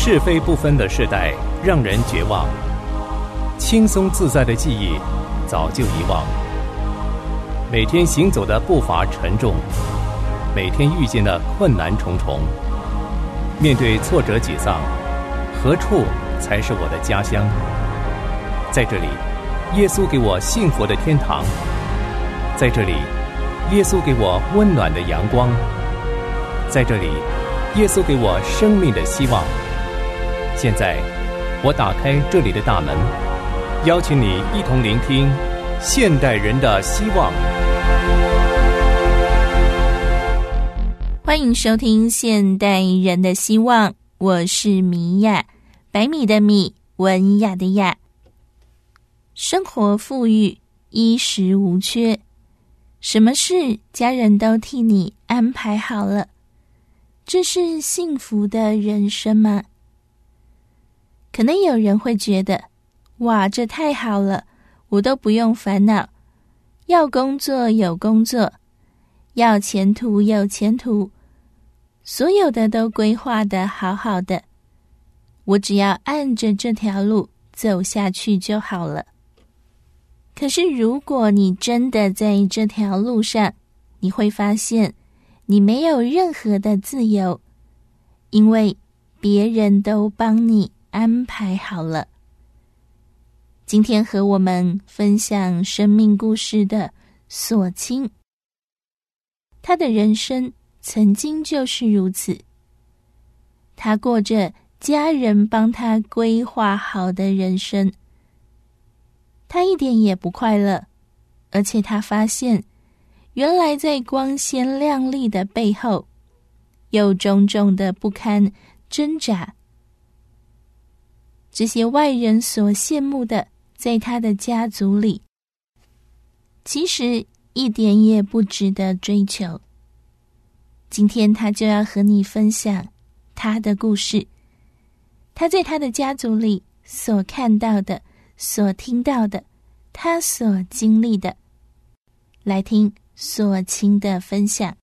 是非不分的世代让人绝望，轻松自在的记忆早就遗忘。每天行走的步伐沉重，每天遇见的困难重重。面对挫折沮丧，何处才是我的家乡？在这里，耶稣给我幸福的天堂。在这里，耶稣给我温暖的阳光。在这里，耶稣给我生命的希望。现在，我打开这里的大门，邀请你一同聆听现代人的希望。 欢迎收听现代人的希望，我是米娅，百米的米，文雅的雅。生活富裕，衣食无缺，什么事家人都替你安排好了，这是幸福的人生吗？可能有人会觉得，哇，这太好了，我都不用烦恼，要工作有工作，要前途有前途，所有的都规划得好好的，我只要按着这条路走下去就好了。可是如果你真的在这条路上，你会发现你没有任何的自由，因为别人都帮你安排好了。今天和我们分享生命故事的索清，他的人生曾经就是如此，他过着家人帮他规划好的人生，他一点也不快乐，而且他发现原来在光鲜亮丽的背后有种种的不堪挣扎。这些外人所羡慕的，在他的家族里其实一点也不值得追求。今天他就要和你分享他的故事，他在他的家族里所看到的，所听到的，他所经历的。来听索清的分享。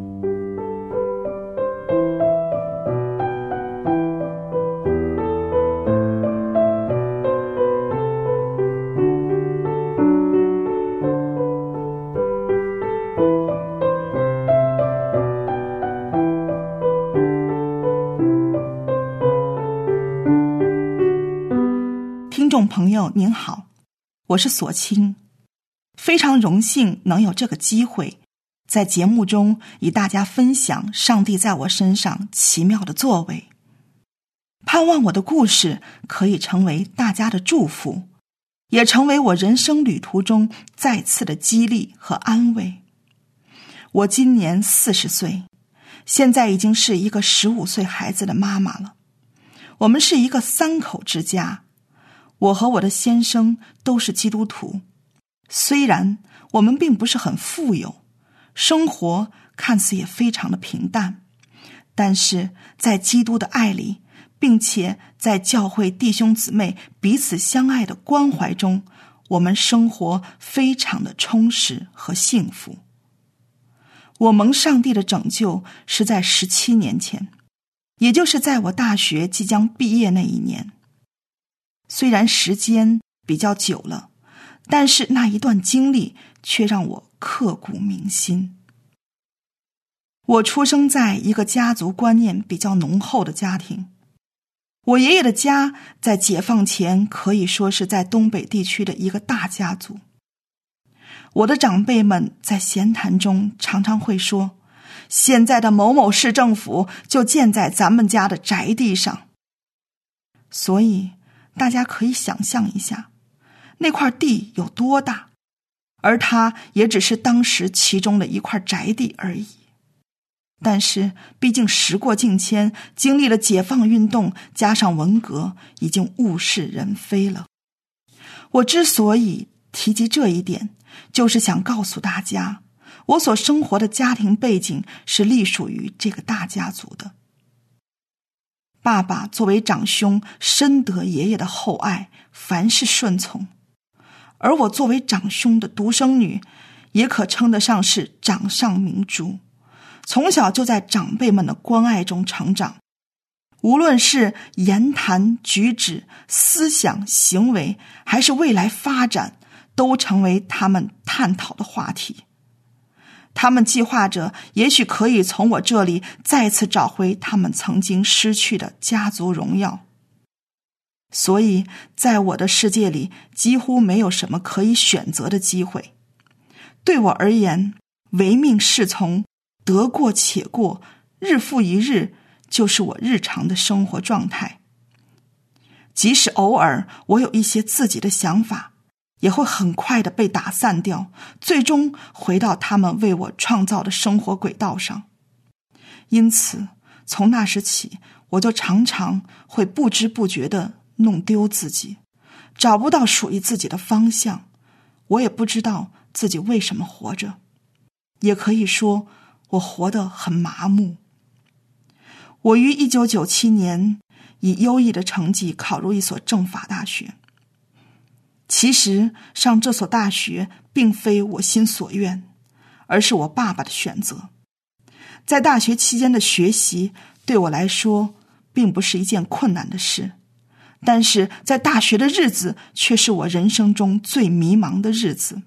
听众朋友您好，我是索清，非常荣幸能有这个机会在节目中与大家分享上帝在我身上奇妙的作为，盼望我的故事可以成为大家的祝福，也成为我人生旅途中再次的激励和安慰。我今年40岁，现在已经是一个15岁孩子的妈妈了。我们是一个3口之家，我和我的先生都是基督徒，虽然我们并不是很富有，生活看似也非常的平淡，但是在基督的爱里，并且在教会弟兄姊妹彼此相爱的关怀中，我们生活非常的充实和幸福。我蒙上帝的拯救是在17年前，也就是在我大学即将毕业那一年。虽然时间比较久了，但是那一段经历却让我刻骨铭心。我出生在一个家族观念比较浓厚的家庭，我爷爷的家在解放前可以说是在东北地区的一个大家族。我的长辈们在闲谈中常常会说，现在的某某市政府就建在咱们家的宅地上。所以大家可以想象一下，那块地有多大，而它也只是当时其中的一块宅地而已。但是毕竟时过境迁，经历了解放运动加上文革，已经物是人非了。我之所以提及这一点，就是想告诉大家，我所生活的家庭背景是隶属于这个大家族的。爸爸作为长兄，深得爷爷的厚爱，凡事顺从，而我作为长兄的独生女，也可称得上是掌上明珠，从小就在长辈们的关爱中成长， 无论是言谈举止、思想行为，还是未来发展，都成为他们探讨的话题。他们计划着也许可以从我这里再次找回他们曾经失去的家族荣耀。所以在我的世界里，几乎没有什么可以选择的机会。对我而言，唯命是从，得过且过，日复一日，就是我日常的生活状态。即使偶尔我有一些自己的想法，也会很快的被打散掉，最终回到他们为我创造的生活轨道上。因此，从那时起，我就常常会不知不觉地弄丢自己，找不到属于自己的方向。我也不知道自己为什么活着，也可以说我活得很麻木。我于1997年以优异的成绩考入一所政法大学。其实上这所大学并非我心所愿，而是我爸爸的选择。在大学期间的学习对我来说并不是一件困难的事，但是在大学的日子却是我人生中最迷茫的日子。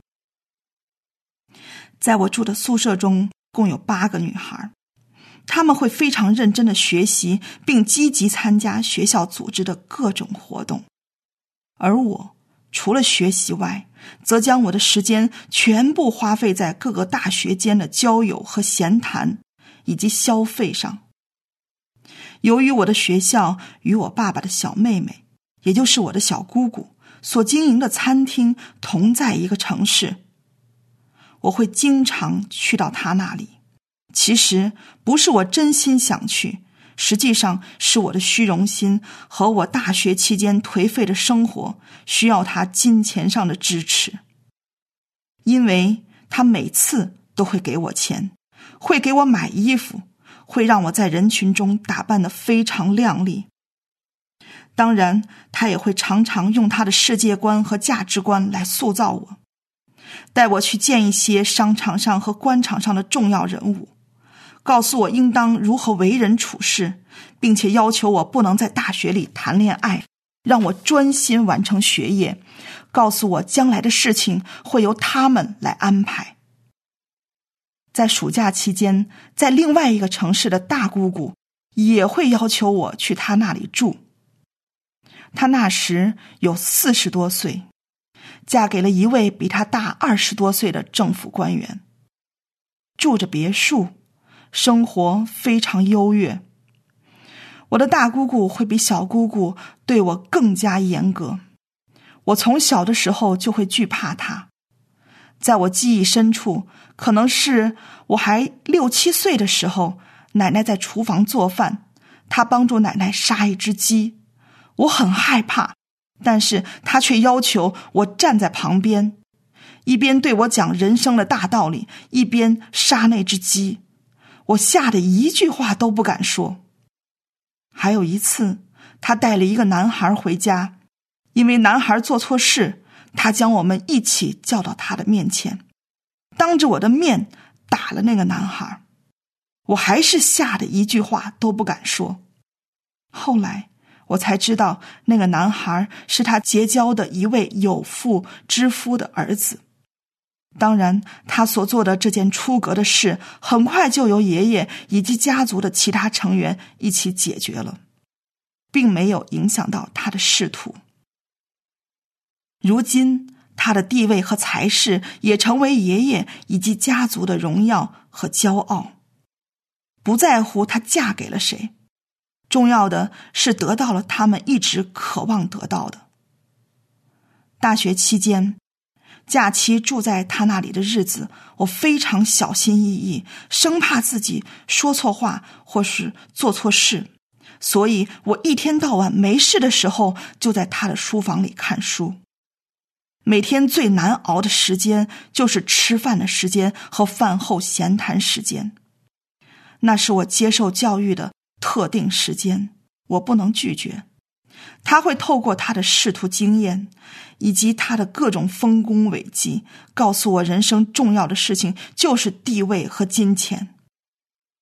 在我住的宿舍中共有8个女孩，她们会非常认真的学习，并积极参加学校组织的各种活动。而我除了学习外，则将我的时间全部花费在各个大学间的交友和闲谈以及消费上。由于我的学校与我爸爸的小妹妹，也就是我的小姑姑所经营的餐厅同在一个城市，我会经常去到她那里。其实不是我真心想去，实际上是我的虚荣心和我大学期间颓废的生活需要他金钱上的支持。因为他每次都会给我钱，会给我买衣服，会让我在人群中打扮得非常靓丽。当然，他也会常常用他的世界观和价值观来塑造我，带我去见一些商场上和官场上的重要人物，告诉我应当如何为人处事，并且要求我不能在大学里谈恋爱，让我专心完成学业，告诉我将来的事情会由他们来安排。在暑假期间，在另外一个城市的大姑姑也会要求我去她那里住。她那时有40多岁，嫁给了一位比她大20多岁的政府官员，住着别墅，生活非常优越。我的大姑姑会比小姑姑对我更加严格，我从小的时候就会惧怕她。在我记忆深处，可能是我还6、7岁的时候，奶奶在厨房做饭，她帮助奶奶杀一只鸡。我很害怕，但是她却要求我站在旁边，一边对我讲人生的大道理，一边杀那只鸡。我吓得一句话都不敢说。还有一次，她带了一个男孩回家，因为男孩做错事，她将我们一起叫到他的面前，当着我的面打了那个男孩。我还是吓得一句话都不敢说。后来我才知道，那个男孩是他结交的一位有妇之夫的儿子。当然，他所做的这件出格的事，很快就由爷爷以及家族的其他成员一起解决了，并没有影响到他的仕途。如今，他的地位和才势也成为爷爷以及家族的荣耀和骄傲。不在乎他嫁给了谁，重要的是得到了他们一直渴望得到的。大学期间，假期住在他那里的日子，我非常小心翼翼，生怕自己说错话或是做错事，所以我一天到晚没事的时候就在他的书房里看书。每天最难熬的时间就是吃饭的时间和饭后闲谈时间，那是我接受教育的特定时间，我不能拒绝。他会透过他的仕途经验以及他的各种丰功伟绩，告诉我人生重要的事情就是地位和金钱。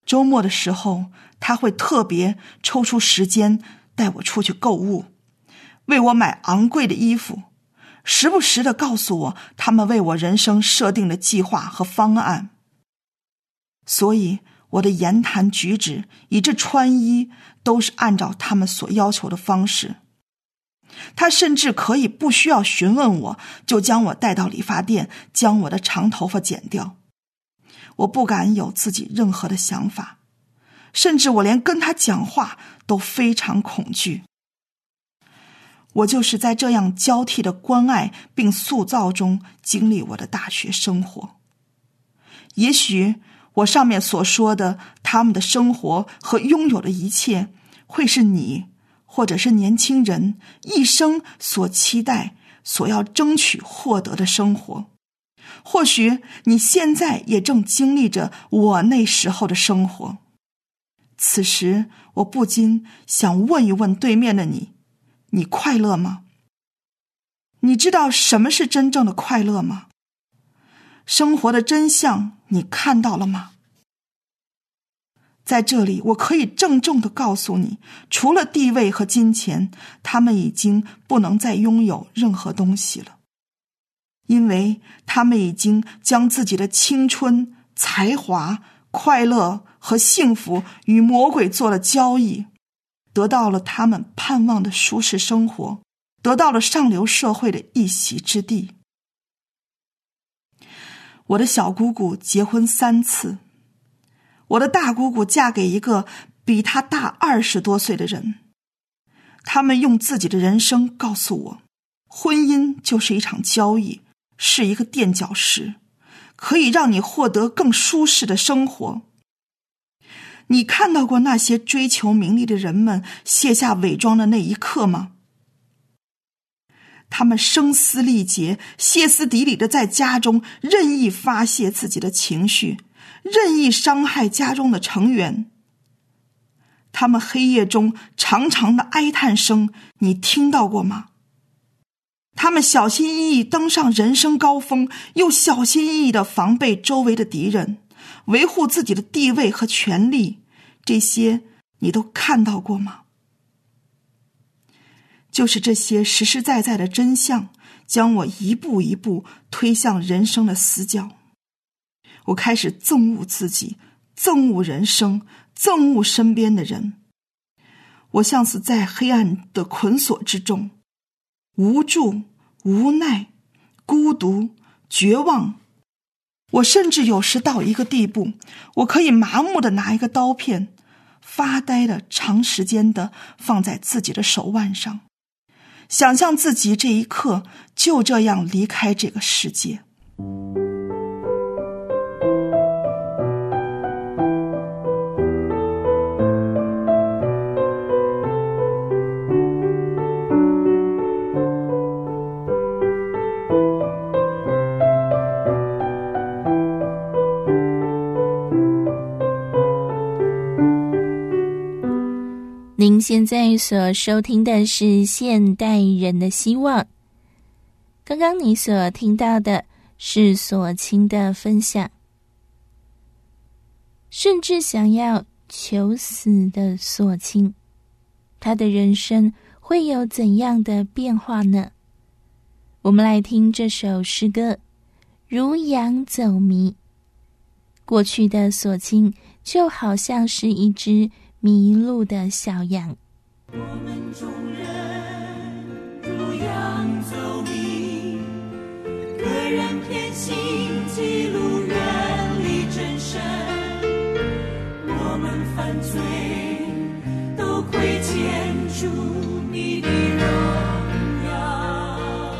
周末的时候，他会特别抽出时间带我出去购物，为我买昂贵的衣服，时不时地告诉我他们为我人生设定的计划和方案。所以我的言谈举止以至穿衣都是按照他们所要求的方式。他甚至可以不需要询问我，就将我带到理发店，将我的长头发剪掉。我不敢有自己任何的想法，甚至我连跟他讲话都非常恐惧。我就是在这样交替的关爱并塑造中经历我的大学生活。也许我上面所说的他们的生活和拥有的一切，会是你或者是年轻人一生所期待、所要争取获得的生活。或许你现在也正经历着我那时候的生活。此时我不禁想问一问对面的你，你快乐吗？你知道什么是真正的快乐吗？生活的真相你看到了吗？在这里我可以郑重地告诉你，除了地位和金钱，他们已经不能再拥有任何东西了，因为他们已经将自己的青春、才华、快乐和幸福与魔鬼做了交易，得到了他们盼望的舒适生活，得到了上流社会的一席之地。我的小姑姑结婚3次，我的大姑姑嫁给一个比她大20多岁的人。他们用自己的人生告诉我，婚姻就是一场交易，是一个垫脚石，可以让你获得更舒适的生活。你看到过那些追求名利的人们卸下伪装的那一刻吗？他们声嘶力竭、歇斯底里地在家中任意发泄自己的情绪，任意伤害家中的成员。他们黑夜中长长的哀叹声，你听到过吗？他们小心翼翼登上人生高峰，又小心翼翼地防备周围的敌人，维护自己的地位和权利，这些你都看到过吗？就是这些实实在在的真相，将我一步一步推向人生的死角。我开始憎恶自己，憎恶人生，憎恶身边的人。我像是在黑暗的捆锁之中，无助、无奈、孤独、绝望。我甚至有时到一个地步，我可以麻木地拿一个刀片，发呆地长时间地放在自己的手腕上，想象自己这一刻就这样离开这个世界。 您现在所收听的是现代人的希望。刚刚你所听到的是所清的分享。甚至想要求死的所清，他的人生会有怎样的变化呢？我们来听这首诗歌《如羊走迷》。过去的所清就好像是一只迷路的小羊。 我们众人如羊走迷，个人偏行己路，远离真神。我们犯罪都亏欠主你的荣耀。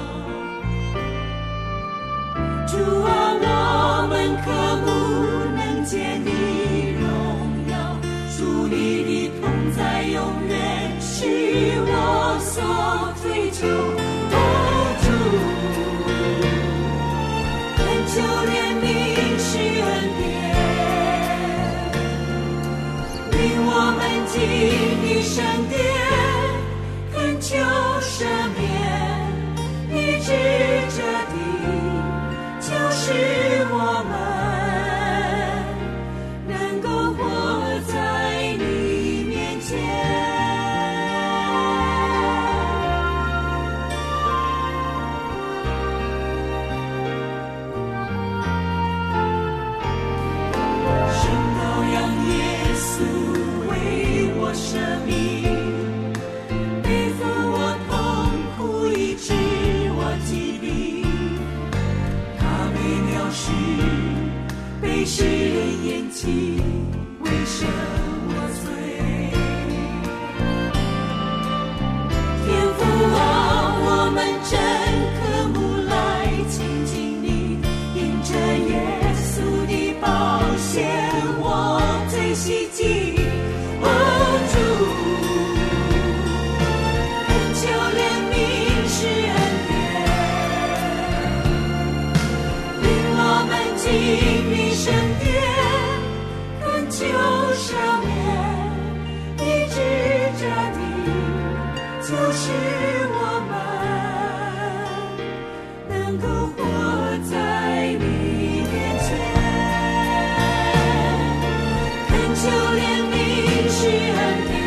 主啊，我们可不能见你荣耀，属你的同在永远是我所追求。主，恳求怜悯施恩典，领我们进你圣殿，恳求赦免，医治这地，就是我们能够活生命，背负我痛苦，医治我疾病。他被藐视，被世人厌弃，为赦我罪。天父啊，我们真渴慕来亲近你，因着耶稣的宝血，我最洗净。主，恳求怜悯施恩典，领我们进你圣殿，恳求赦免，医治这地，就是我们能够活在你面前。恳求怜悯施恩典，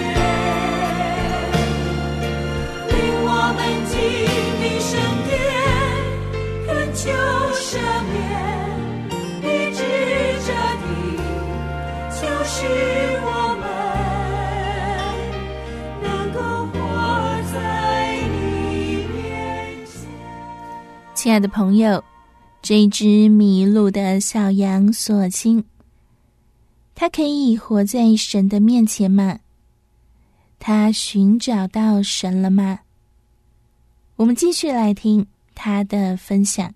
领我们进你圣殿，恳求赦免，医治这地，就是我们能够活在你面前。 亲爱的朋友，这只迷路的小羊所亲，他可以活在神的面前吗？他寻找到神了吗？我们继续来听他的分享。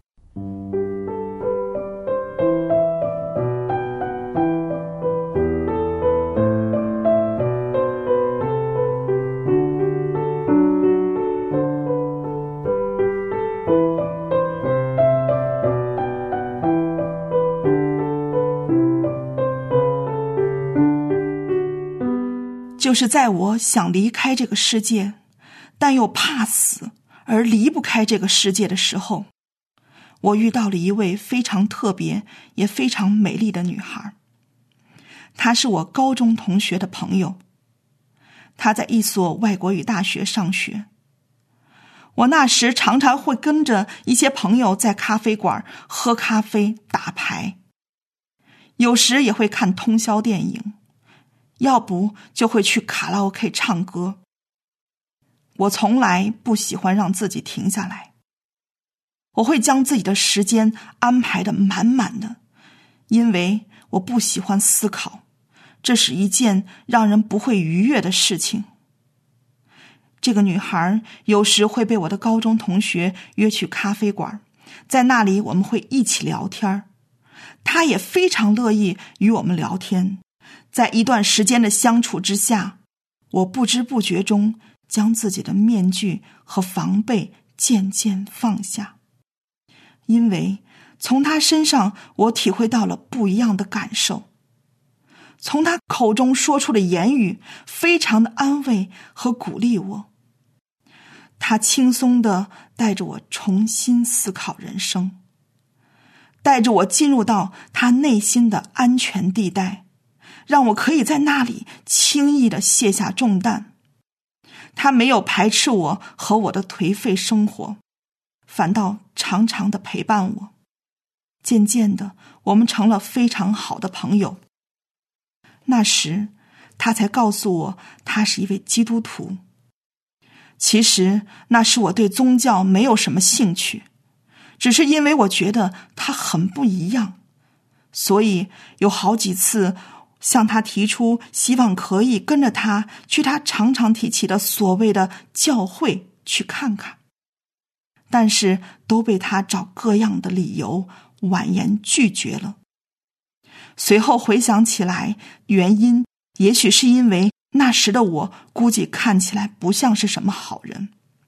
就是在我想离开这个世界，但又怕死而离不开这个世界的时候，我遇到了一位非常特别也非常美丽的女孩。她是我高中同学的朋友，她在一所外国语大学上学。我那时常常会跟着一些朋友在咖啡馆喝咖啡打牌，有时也会看通宵电影，要不就会去卡拉 OK 唱歌。我从来不喜欢让自己停下来，我会将自己的时间安排得满满的，因为我不喜欢思考，这是一件让人不会愉悦的事情。这个女孩有时会被我的高中同学约去咖啡馆，在那里我们会一起聊天，她也非常乐意与我们聊天。在一段时间的相处之下，我不知不觉中将自己的面具和防备渐渐放下，因为从他身上我体会到了不一样的感受。从他口中说出的言语非常的安慰和鼓励我，他轻松地带着我重新思考人生，带着我进入到他内心的安全地带，让我可以在那里轻易地卸下重担。他没有排斥我和我的颓废生活，反倒常常地陪伴我。渐渐的，我们成了非常好的朋友。那时，他才告诉我他是一位基督徒。其实，那时我对宗教没有什么兴趣，只是因为我觉得他很不一样，所以有好几次向他提出希望可以跟着他去他常常提起的所谓的教会去看看，但是都被他找各样的理由婉言拒绝了。随后回想起来，原因也许是因为那时的我估计看起来不像是什么好人，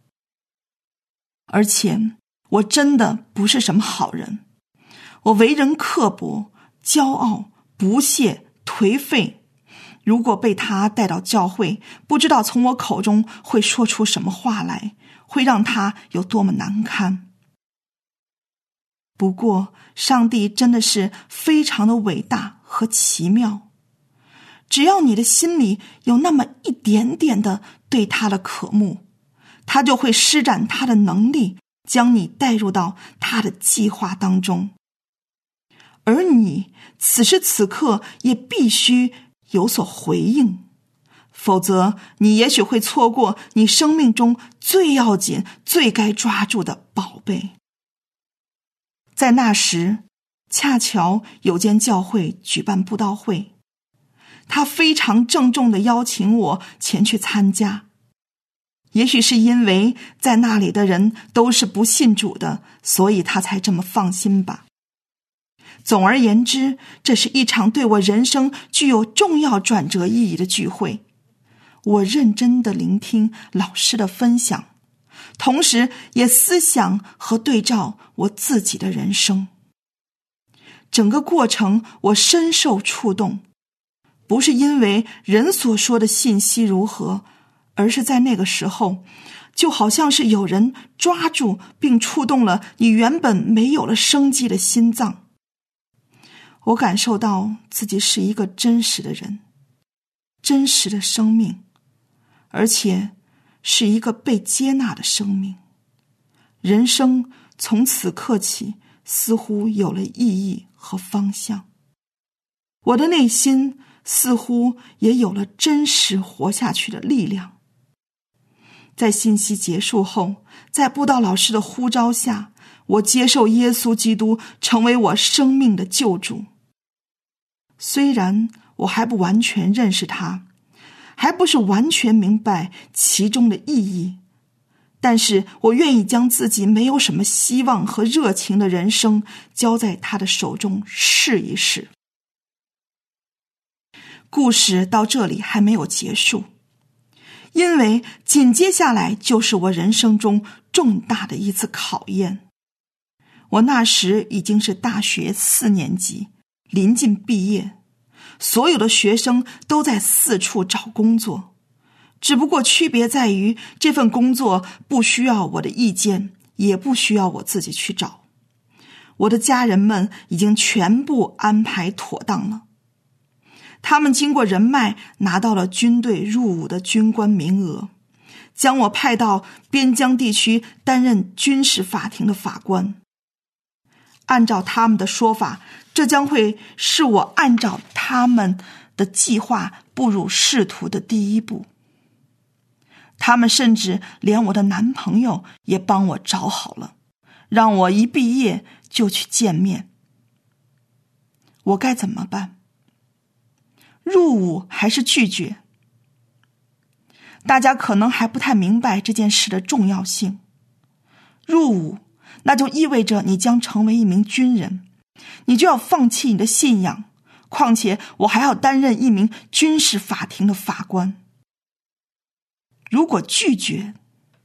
而且我真的不是什么好人。我为人刻薄、骄傲、不屑、颓废，如果被他带到教会，不知道从我口中会说出什么话来，会让他有多么难堪。不过上帝真的是非常的伟大和奇妙，只要你的心里有那么一点点的对他的渴慕，他就会施展他的能力，将你带入到他的计划当中。而你此时此刻也必须有所回应， 否则你也许会错过你生命中最要紧、最该抓住的宝贝。在那时，恰巧有间教会举办布道会，他非常郑重地邀请我前去参加。也许是因为在那里的人都是不信主的，所以他才这么放心吧。总而言之，这是一场对我人生具有重要转折意义的聚会。我认真地聆听老师的分享，同时也思想和对照我自己的人生。整个过程我深受触动，不是因为人所说的信息如何，而是在那个时候，就好像是有人抓住并触动了你原本没有了生机的心脏。我感受到自己是一个真实的人，真实的生命，而且是一个被接纳的生命。人生从此刻起似乎有了意义和方向。我的内心似乎也有了真实活下去的力量。在信息结束后，在布道老师的呼召下，我接受耶稣基督成为我生命的救主。虽然我还不完全认识他，还不是完全明白其中的意义，但是我愿意将自己没有什么希望和热情的人生交在他的手中试一试。故事到这里还没有结束，因为紧接下来就是我人生中重大的一次考验。我那时已经是大学4年级，临近毕业，所有的学生都在四处找工作，只不过区别在于这份工作不需要我的意见，也不需要我自己去找。我的家人们已经全部安排妥当了，他们经过人脉拿到了军队入伍的军官名额，将我派到边疆地区担任军事法庭的法官。按照他们的说法，这将会是我按照他们的计划步入仕途的第一步。他们甚至连我的男朋友也帮我找好了，让我一毕业就去见面。我该怎么办？入伍还是拒绝？大家可能还不太明白这件事的重要性。入伍，那就意味着你将成为一名军人，你就要放弃你的信仰，况且我还要担任一名军事法庭的法官。如果拒绝，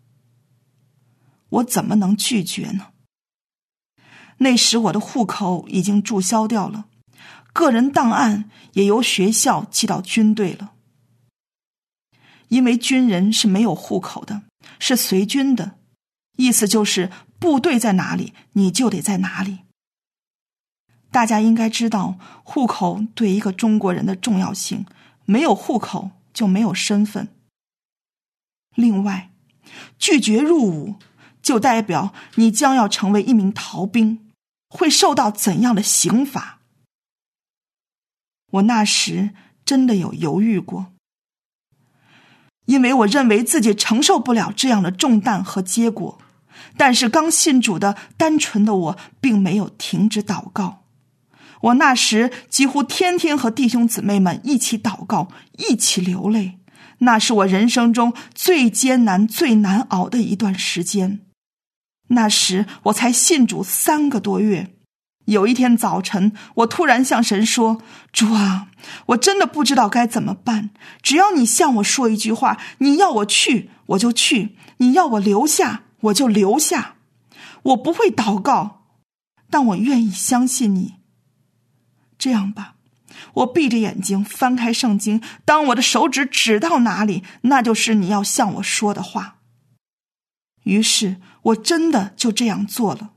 我怎么能拒绝呢？那时我的户口已经注销掉了，个人档案也由学校寄到军队了。因为军人是没有户口的，是随军的，意思就是部队在哪里，你就得在哪里。大家应该知道户口对一个中国人的重要性，没有户口就没有身份。另外，拒绝入伍就代表你将要成为一名逃兵，会受到怎样的刑罚？我那时真的有犹豫过，因为我认为自己承受不了这样的重担和结果。但是刚信主的单纯的我并没有停止祷告，我那时几乎天天和弟兄姊妹们一起祷告，一起流泪。那是我人生中最艰难最难熬的一段时间。那时我才信主3个多月。有一天早晨，我突然向神说，主啊，我真的不知道该怎么办，只要你向我说一句话，你要我去我就去，你要我留下我就留下。我不会祷告，但我愿意相信你。这样吧，我闭着眼睛翻开圣经，当我的手指指到哪里，那就是你要向我说的话。于是我真的就这样做了。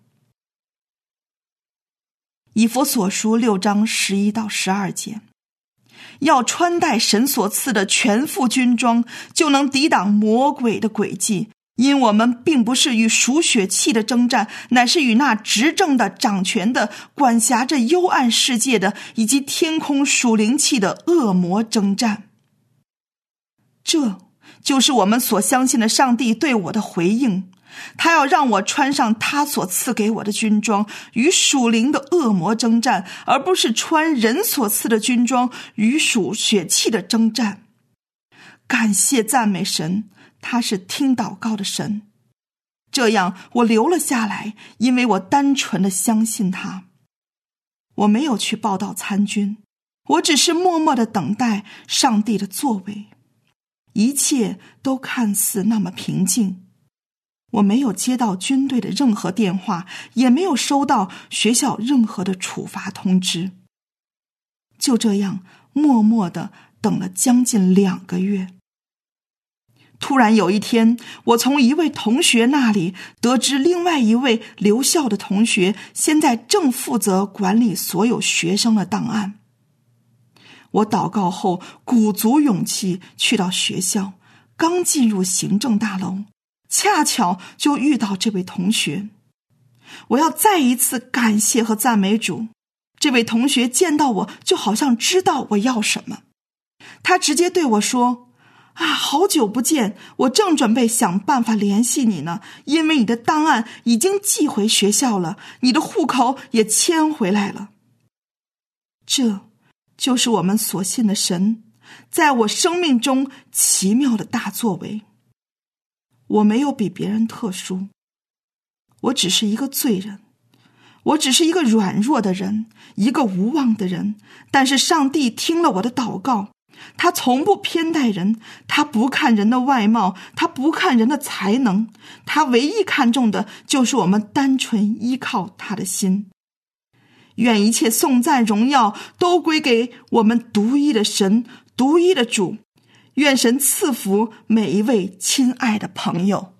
以弗所书6章11到12节，要穿戴神所赐的全副军装，就能抵挡魔鬼的诡计。因我们并不是与属血气的征战，乃是与那执政的、掌权的、管辖着幽暗世界的，以及天空属灵气的恶魔征战。 这就是我们所相信的上帝对我的回应。他要让我穿上他所赐给我的军装，与属灵的恶魔征战，而不是穿人所赐的军装，与属血气的征战。感谢赞美神，他是听祷告的神。这样我留了下来，因为我单纯的相信他。我没有去报道参军，我只是默默的等待上帝的作为。一切都看似那么平静。我没有接到军队的任何电话，也没有收到学校任何的处罚通知。就这样默默地等了将近2个月。突然有一天，我从一位同学那里得知另外一位留校的同学现在正负责管理所有学生的档案。我祷告后鼓足勇气去到学校，刚进入行政大楼，恰巧就遇到这位同学。我要再一次感谢和赞美主。这位同学见到我就好像知道我要什么，他直接对我说：好久不见，我正准备想办法联系你呢，因为你的档案已经寄回学校了，你的户口也迁回来了。这就是我们所信的神在我生命中奇妙的大作为。我没有比别人特殊，我只是一个罪人，我只是一个软弱的人，一个无望的人，但是上帝听了我的祷告。他从不偏待人，他不看人的外貌，他不看人的才能，他唯一看重的就是我们单纯依靠他的心。愿一切颂赞荣耀都归给我们独一的神，独一的主。愿神赐福每一位亲爱的朋友。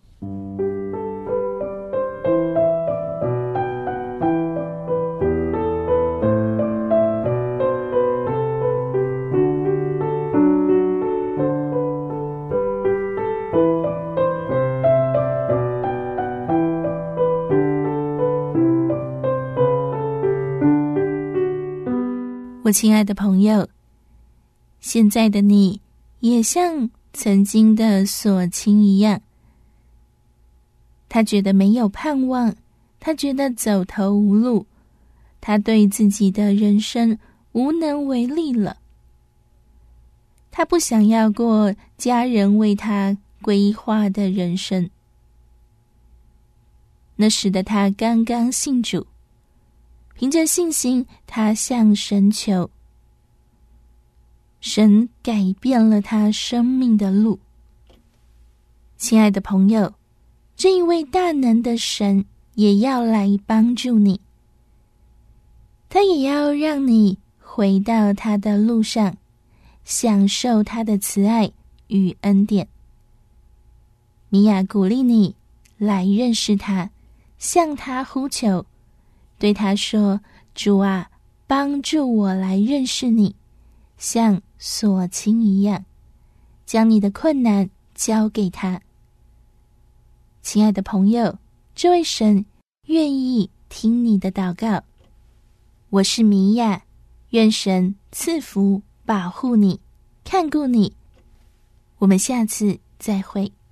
我亲爱的朋友，现在的你也像曾经的所亲一样，他觉得没有盼望，他觉得走投无路，他对自己的人生无能为力了。他不想要过家人为他规划的人生，那使得他刚刚信主，凭着信心他向神求，神改变了他生命的路。亲爱的朋友，这一位大能的神也要来帮助你，他也要让你回到他的路上，享受他的慈爱与恩典。米娅鼓励你来认识他，向他呼求，对他说：主啊，帮助我来认识你，像所亲一样，将你的困难交给他。亲爱的朋友，这位神愿意听你的祷告。我是米娅，愿神赐福保护你，看顾你。我们下次再会。